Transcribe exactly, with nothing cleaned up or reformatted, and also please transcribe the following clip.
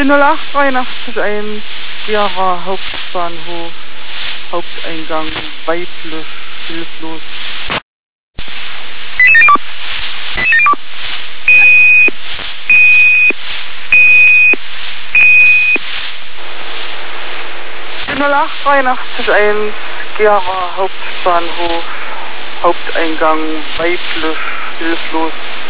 Die null acht dreiundachtzig eins, Gera Hauptbahnhof, Haupteingang, weiblich, hilflos. Die null acht dreiundachtzig eins, Gera Hauptbahnhof, Haupteingang, weiblich, hilflos.